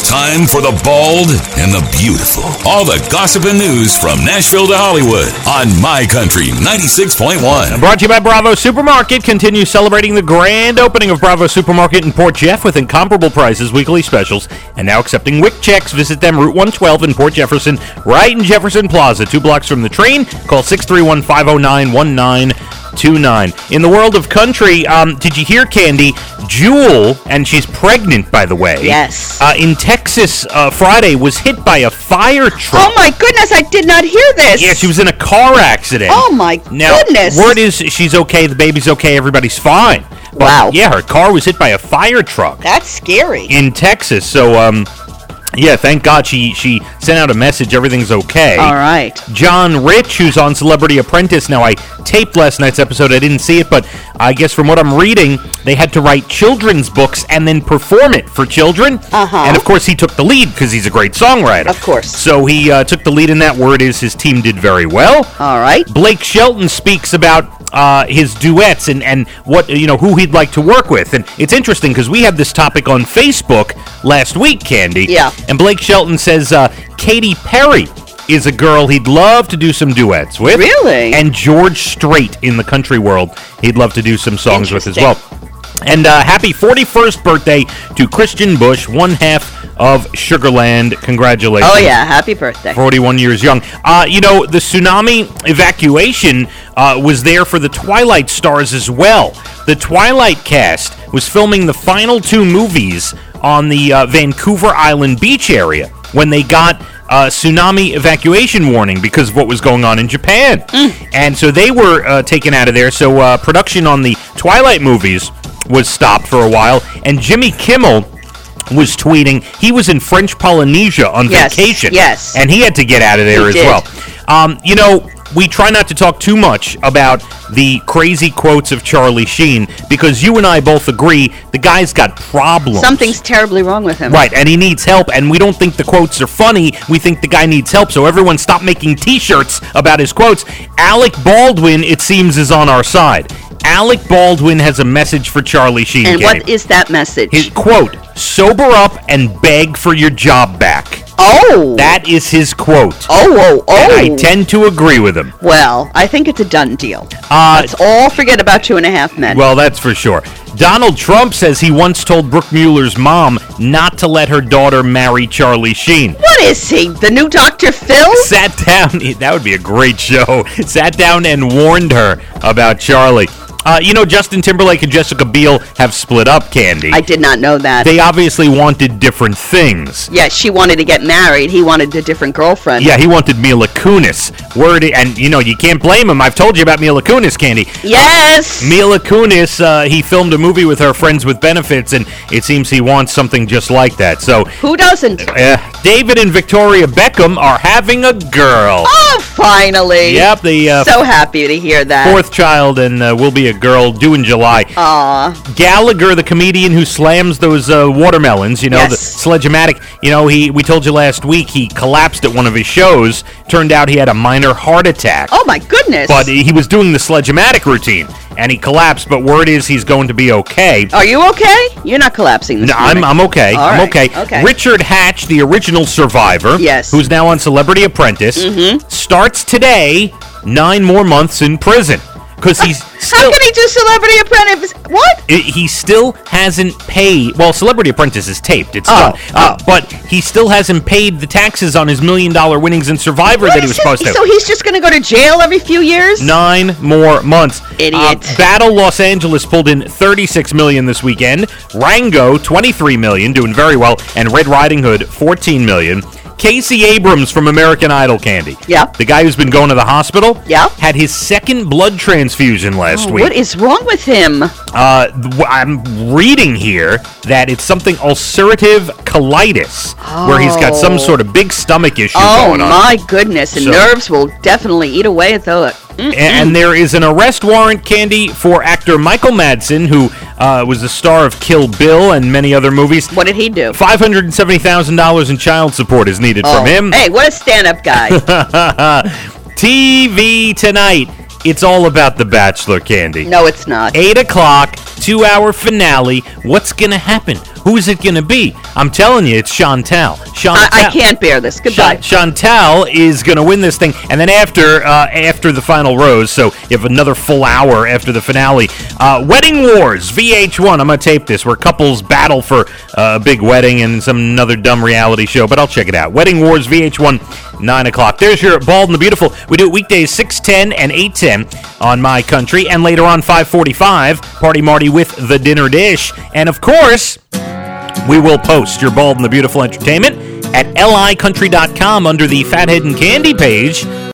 Time for the bold and the beautiful. All the gossip and news from Nashville to Hollywood on My Country 96.1. Brought to you by Bravo Supermarket. Continue celebrating the grand opening of Bravo Supermarket in Port Jeff with incomparable prices, weekly specials, and now accepting WIC checks. Visit them Route 112 in Port Jefferson, right in Jefferson Plaza, 2 blocks from the train. Call 631-509-1929. In the world of country, did you hear, Candy? Jewel, and she's pregnant, by the way. Yes. In Texas, Friday, was hit by a fire truck. Oh, my goodness, I did not hear this. Yeah, she was in a car accident. Oh, my goodness. Word is she's okay, the baby's okay, everybody's fine. But, wow. Yeah, her car was hit by a fire truck. That's scary. In Texas, so, yeah, thank God she sent out a message, everything's okay. All right. John Rich, who's on Celebrity Apprentice. Now, I taped last night's episode. I didn't see it, but I guess from what I'm reading, they had to write children's books and then perform it for children. Uh-huh. And, of course, he took the lead because he's a great songwriter. Of course. So he took the lead in that. Word is his team did very well. All right. Blake Shelton speaks about his duets and what who he'd like to work with, and it's interesting because we had this topic on Facebook last week, Candy. Yeah. And Blake Shelton says Katy Perry is a girl he'd love to do some duets with. Really? And George Strait in the country world he'd love to do some songs with as well. And happy 41st birthday to Christian Bush, one half of Sugarland. Congratulations. Oh, yeah. Happy birthday. 41 years young. The tsunami evacuation was there for the Twilight stars as well. The Twilight cast was filming the final 2 movies on the Vancouver Island beach area when they got tsunami evacuation warning because of what was going on in Japan. And so they were taken out of there. So production on the Twilight movies was stopped for a while. And Jimmy Kimmel was tweeting he was in French Polynesia on vacation. Yes. And he had to get out of there as well. We try not to talk too much about the crazy quotes of Charlie Sheen because you and I both agree the guy's got problems. Something's terribly wrong with him. Right, and he needs help, and we don't think the quotes are funny. We think the guy needs help, so everyone stop making T-shirts about his quotes. Alec Baldwin, it seems, is on our side. Alec Baldwin has a message for Charlie Sheen. And what is that message? His quote, sober up and beg for your job back. Oh! That is his quote. Oh! And I tend to agree with him. Well, I think it's a done deal. Let's all forget about 2.5 Men. Well, that's for sure. Donald Trump says he once told Brooke Mueller's mom not to let her daughter marry Charlie Sheen. What is he, the new Dr. Phil? Sat down, that would be a great show, sat down and warned her about Charlie. Justin Timberlake and Jessica Biel have split up, Candy. I did not know that. They obviously wanted different things. Yeah, she wanted to get married. He wanted a different girlfriend. Yeah, he wanted Mila Kunis. And you can't blame him. I've told you about Mila Kunis, Candy. Yes! Mila Kunis, he filmed a movie with her Friends with Benefits, and it seems he wants something just like that. So who doesn't? David and Victoria Beckham are having a girl. Oh, finally. Yep. So happy to hear that. 4th child, and will be a girl due in July. Aw. Gallagher, the comedian who slams those watermelons, yes. The Sledge-O-Matic, we told you last week he collapsed at one of his shows. Turned out he had a minor heart attack. Oh, my goodness. But he was doing the Sledge-O-Matic routine, and he collapsed, but word is he's going to be okay. Are you okay? You're not collapsing this morning. I'm okay. All I'm right. okay. Richard Hatch, the original survivor, yes. who's now on Celebrity Apprentice, starts today 9 more months in prison. Because he's still... How can he do Celebrity Apprentice? What? He still hasn't paid... Well, Celebrity Apprentice is taped. It's done. But he still hasn't paid the taxes on his $1 million winnings in Survivor that he was supposed to. So he's just going to go to jail every few years? 9 more months. Idiot. Battle Los Angeles pulled in $36 million this weekend. Rango, $23 million, doing very well. And Red Riding Hood, $14 million. Casey Abrams from American Idol, Candy. Yeah. The guy who's been going to the hospital. Yeah. Had his 2nd blood transfusion last week. What is wrong with him? I'm reading here that it's something ulcerative colitis, where he's got some sort of big stomach issue going on. Oh, my goodness. And nerves will definitely eat away at the... And there is an arrest warrant, Candy, for actor Michael Madsen, who was the star of Kill Bill and many other movies. What did he do? $570,000 in child support is needed from him. Hey, what a stand-up guy. TV tonight. It's all about The Bachelor, Candy. No, it's not. 8 o'clock, 2-hour finale. What's going to happen? Who is it going to be? I'm telling you, it's Chantal. I can't bear this. Goodbye. Chantal is going to win this thing, and then after the final rose, so you have another full hour after the finale. Wedding Wars, VH1. I'm going to tape this, where couples battle for a big wedding and another dumb reality show, but I'll check it out. Wedding Wars, VH1, 9 o'clock. There's your Bald and the Beautiful. We do it weekdays 6:10 and 8:10 on My Country, and later on 5:45, Party Marty with The Dinner Dish. And of course, we will post your Bald and the Beautiful entertainment at licountry.com under the Fathead and Candy page.